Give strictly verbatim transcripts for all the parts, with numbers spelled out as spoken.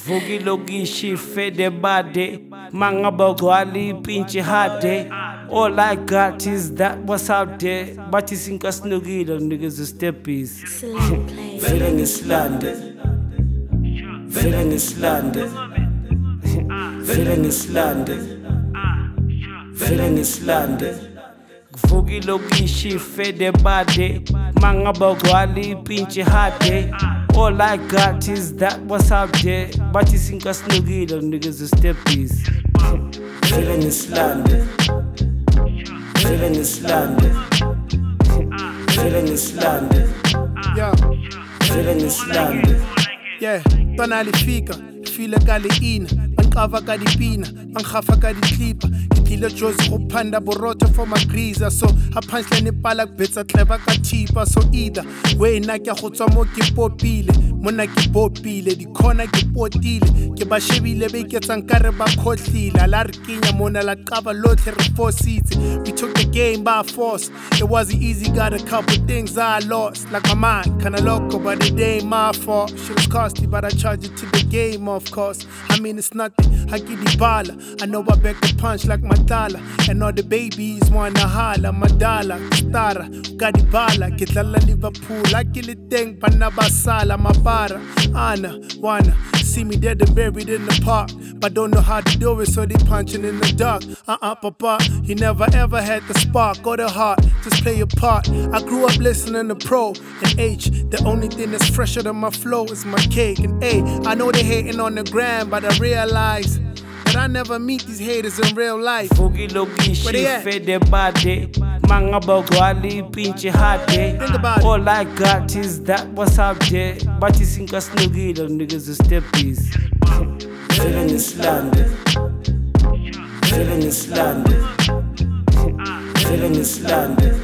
Vuki lokishi fede bade Mangaba gwali pinche hade. All I got is that what's out there. But you think I snuggy the niggas a steppies. Feeling is landed. Feeling is landed. Feeling is landed. Feeling is landed. Vuki lokishi fede bade Mangaba gwali pinche hade. All I got is that what's out there. But you think I snuggy the niggas a steppies. Feeling is landed. Feeling is landed. Feeling is landed. Yeah. Feeling is landed. Yeah, twana lifika, file ka leina, bankava ka dipina, bankgafa ka ditlipa, ke tlile Jozi go phanda borotho for my greaser, so a punchline e pala betsa clever ka thipa, so either way na ke go tswa mo ke popile, mona ke popile, di khona ke potile, ke ba shebile be ke tsang ka re ba khotlile, la re kenya mona la qaba lotle re forcitse, we took the game by force, it wasn't easy, got a couple things I lost, like my mind, kinda loco, but it ain't my fault, shit was costly, but I charge it to the game, of course, I mean it's nothing, I give the baller, I know I back the punch like my dollar, and all the babies wanna holla, my dollar, stara, got the bala, get la Liverpool, I kill it thing, panabasala, my bara, Anna, wanna see me dead and buried in the park, but don't know how to do it, so they punching in the dark. Uh-uh, papa, you never ever had the spark or the heart, just play your part. I grew up listening to Pro and H, the only thing that's fresher than my flow is my cake. And A, I know they hating on the gram, but I realize that I never meet these haters in real life. Vuki lokishi fede bade Mangaba gwali pinche hade. All I got is that what's out there. But you think I snuggy the niggas a steppies. Feeling is landed. Feeling is landed. Feeling is landed.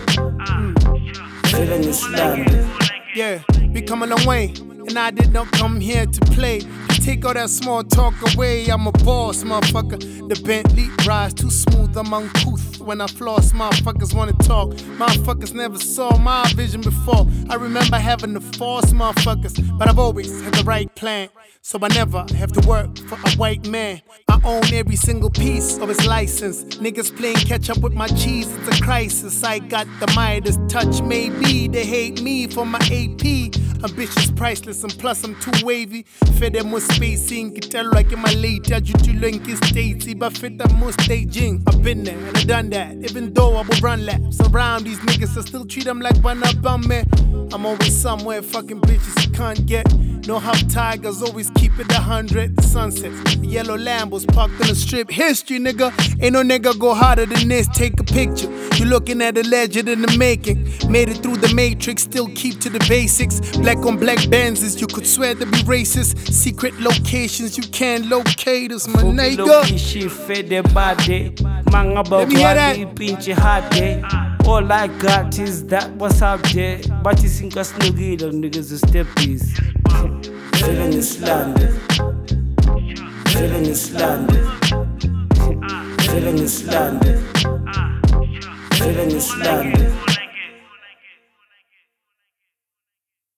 Feeling is landed. Yeah, we come a long way, and I did not come here to play. Take all that small talk away, I'm a boss, motherfucker. The Bentley rides too smooth, I'm uncouth. When I floss, motherfuckers wanna talk. Motherfuckers never saw my vision before. I remember having to force motherfuckers, but I've always had the right plan. So I never have to work for a white man. I own every single piece of his license. Niggas playing catch up with my cheese, it's a crisis. I got the Midas touch, maybe they hate me for my A P. Ambitious, priceless, and plus I'm too wavy. Fed them with spacing, get tell like in my late. I do to link is statey, but fit them more staging. I've been there and I done that. Even though I will run laps around these niggas, I still treat them like one up on me. I'm always somewhere, fucking bitches you can't get. No half tigers, always keep it a hundred. The sunsets, the yellow Lambos parked on the strip. History, nigga. Ain't no nigga go harder than this. Take a picture. You looking at a legend in the making. Made it through the matrix, still keep to the basics. Black on black Benzes, you could swear to be racist. Secret locations, you can't locate us, my nigga. Let me hear that. Pinche hade. All I got is that what's out there. But you think I snuggy the niggas a steppies. Feeling is landed. Feeling is landed. Feeling is landed. Feeling is landed.